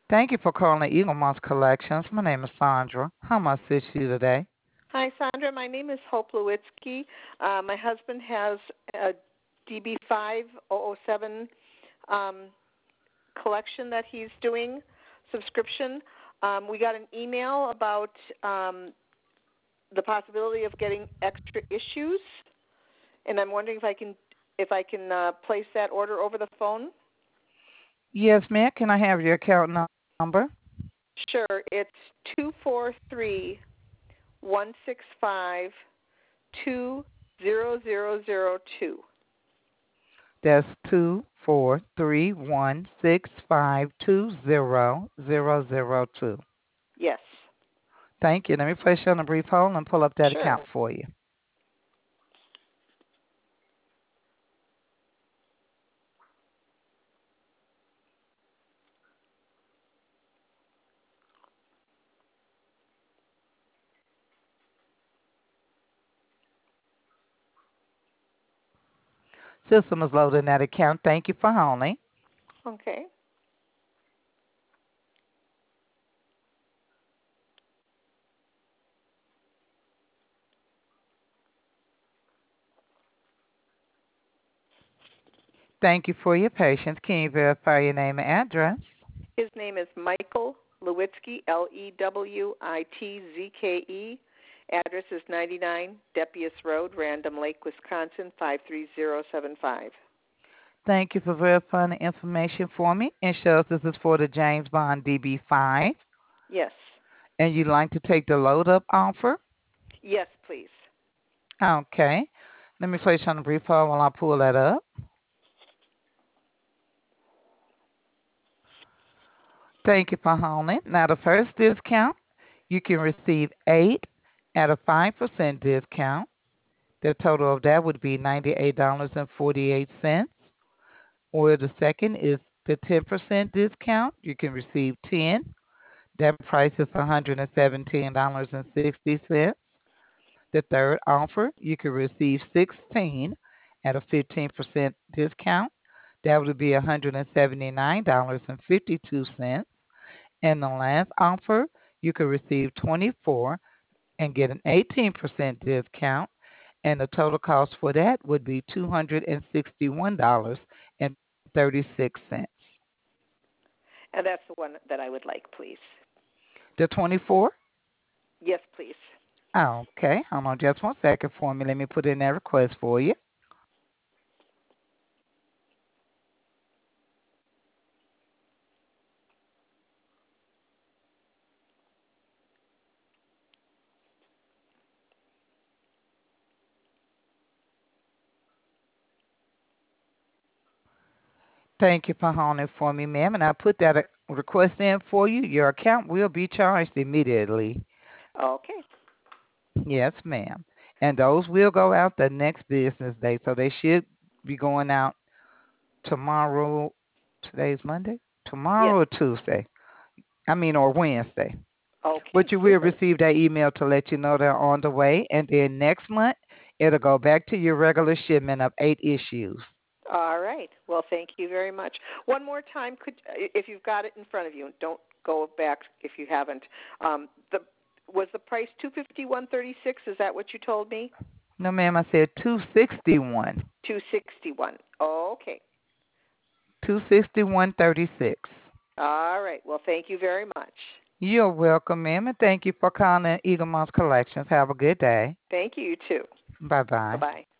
Thank you for calling Eagle Moss Collections. My name is Sandra. How may I assist you today? Hi, Sandra. My name is Hope Lewitsky. My husband has a DB5007 um, collection that he's doing, subscription. We got an email about the possibility of getting extra issues, and I'm wondering if I can place that order over the phone. Yes, ma'am. Can I have your account number? Sure, it's 243-165-20002. That's 243-165-20002. Yes. Thank you. Let me place you on a brief hold and pull up that Sure. account for you. System is loading that account. Thank you for holding. Okay. Thank you for your patience. Can you verify your name and address? His name is Michael Lewitsky, Lewitzke. Address is 99 Depius Road, Random Lake, Wisconsin, 53075. Thank you for verifying the information for me. It shows this is for the James Bond DB5, Yes. and you'd like to take the load up offer. Yes, please. Okay. Let me place you on a brief hold while I pull that up. Thank you for holding. Now, the first discount, you can receive 8 at a 5% discount. The total of that would be $98.48. Or the second is the 10% discount. You can receive 10. That price is $117.60. The third offer, you can receive 16 at a 15% discount. That would be $179.52. And the last offer, you could receive 24 and get an 18% discount. And the total cost for that would be $261.36. And that's the one that I would like, please. The 24? Yes, please. Okay, hold on just 1 second for me. Let me put in that request for you. Thank you for holding for me, ma'am. And I put that request in for you. Your account will be charged immediately. Okay. Yes, ma'am. And those will go out the next business day. So they should be going out tomorrow. Today's Monday? Yes. Tomorrow or Tuesday? Or Wednesday. Okay, But you will super. receive that email to let you know they're on the way. And then next month, it'll go back to your regular shipment of 8 issues. All right. Well, thank you very much. One more time, if you've got it in front of you, don't go back if you haven't. The was the price 251.36? Is that what you told me? No, ma'am, I said 261. 261. Oh, okay. 261.36. All right. Well, thank you very much. You're welcome, ma'am, and thank you for calling Eagle Moss Collections. Have a good day. Thank you, you too. Bye Bye bye. bye.